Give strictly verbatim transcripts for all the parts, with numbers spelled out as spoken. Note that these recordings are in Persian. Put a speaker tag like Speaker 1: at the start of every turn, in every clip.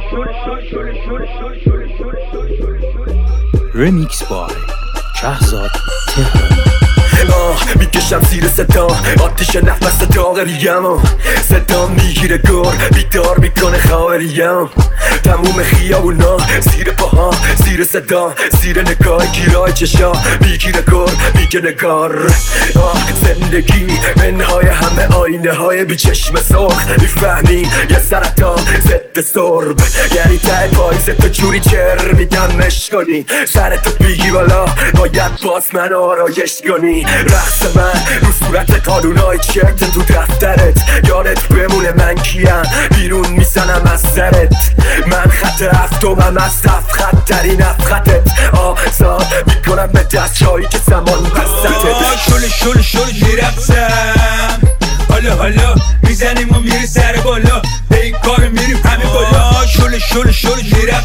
Speaker 1: رمیکس بای شهزاد تهران.
Speaker 2: آه میکشم زیر صدا آتیش نفس داغریم، صدا میگیره گر بیدار میکنه خواهریم. تموم خیابونا زیر پاها، زیر صدا، زیر نگاه گیرای چشا میگیره گر میگه نگار. آه زندگی منهای همه آینه های بی چشم سرخ، میفهمی یه سرطان ضد سرب، یعنی ته پاییزه تو جوری چر میدمش کنی، سرتو بگی بالا باید باز من آرایش کنی. رقص من رو صورت قانونای چرت تو دفترت، یادت بمونه من کیم بیرون میزنم از سرت. من خط هفتمم از هفت خط ترین افخطت، آزاد میکنم به دست جایی که زمان بستتت.
Speaker 3: شل شل شل میرفتم حالا حالا میزنیم و میری سر بالا، به این کار میریم همه بالا. شل شل شل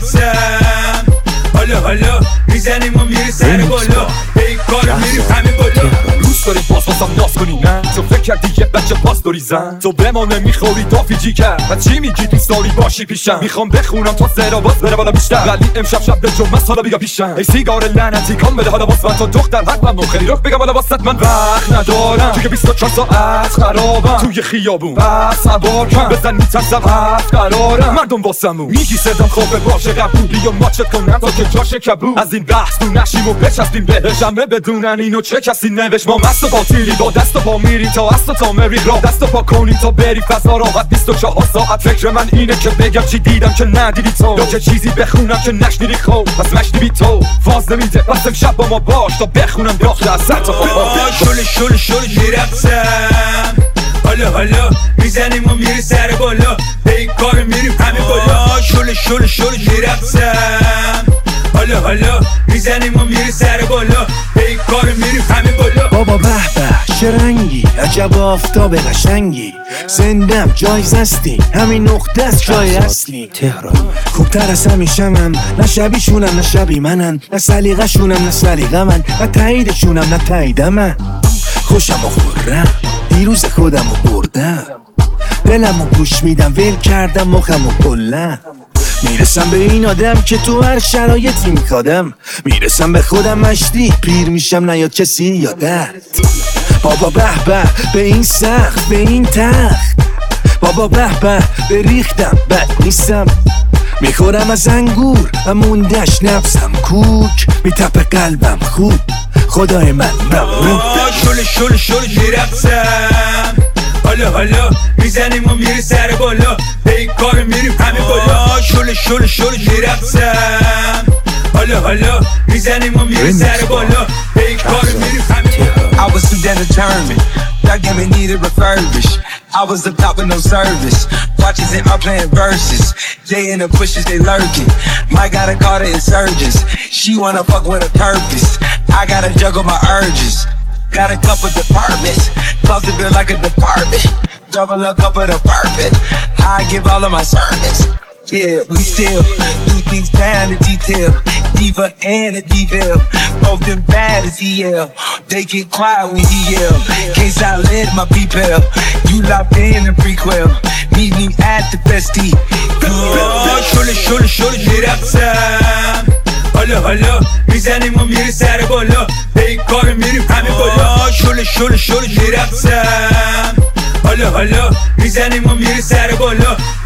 Speaker 3: میرفتم حالا حالا میزنیم و میری سر بالا، به این کار میریم همه بالا.
Speaker 4: دوست داری باز بازم ناز کنی نه؟ تو فکر کردی یه بچه پاس داری زن؟ تو بمانه میخوری دافیجی کرد و چی میگی دوست داری باشی پیشم؟ میخوام بخونم تا سرا باز بره بالا بیشتر، ولی امشب شب به جمعه حالا بیا پیشم. ای سیگار لعنتی کام بده حالا باز من تو دختر حقم و خیلی رخ بگم حالا واسط من وقت ندارم، توی بیست و چهار ساعت خرابم توی خیابون بس سوار کن بزن میترسم هفت قرارم مردم واسمون میگی صدام خوبه باشه قبولی و ماچت کنم تا که جاش کبود. از این بحث تو نشیم و بچسبیم بهش، همه بدونن اینو چه کسی نوشت. ما مست و باطیلی با دست و پا میری تا است و تا مری را دست و پا کنی تا بری فضا راحت. بیست و چهار ساعت فکر من اینه که بگم چی دیدم که ندیدی تو، یا که چیزی بخونم که نشنیدی خوب پس مشتی بی تو. فاز نمیده پس امشب با ما باش تا بخونم داخل از سر تا پا.
Speaker 3: شل شل شل میرفتم حالا حالا میزنیم و میری سر بالا، به این کار میریم همه بالا. شل شل شل میرفتم حالا حالا میزنیم و میری سر بالا، به این کار میریم همه بالا.
Speaker 5: بابا به به چه رنگی، عجب آفتاب قشنگی، زندم جایز هستی، همین نقطه است جای اصلی.
Speaker 1: تهران
Speaker 5: خوبتر از همیشمم، نه شبیشونم نه شبی منن، نه سلیقه شونم نه سلیقه من، نه تاییدشونم نه تایید من. خوشم و خورم دیروز خودم و بردم، دلم و گوش میدم ول کردم مخم و کلم. میرسم به این آدم که تو هر شرایطی میخوادم، میرسم به خودم مشتی پیر میشم نیاد کسی یادت. بابا به به به این سخت به این تخت، بابا به به به ریختم بد نیستم، میخورم از انگور و موندش نفسم کوک، میتپه قلبم خوب خدای من ممنون.
Speaker 3: شل شل شل میرفتم حالا حالا میزنیم و میری سر بالا، به این کار میریم همه بالا. شل شل شل میرفتم حالا حالا میزنیم و میری سر بالا، به این کار میریم همه بالا.
Speaker 6: I was too damn determined, that game it needed refurbished. I was up top with no service, watches in my playing verses. They in the bushes, they lurking. Might gotta call the insurgents. She wanna fuck with a purpose. I gotta juggle my urges. Got a couple departments, closet built like a department. Double up couple of perfect. I give all of my sermons. Yeah, we still do things down to detail. Diva and a devil, both them bad as E L. They get quiet when he yell. Case I let my people. You locked in the prequel. Meet me at the festy.
Speaker 3: شل شل شل میرفتم حالا حالا میزنیم و میری سر بالا، به این کار میریم همه بالا. شل شل شل میرفتم حالا حالا میزنیم و میری سر بالا،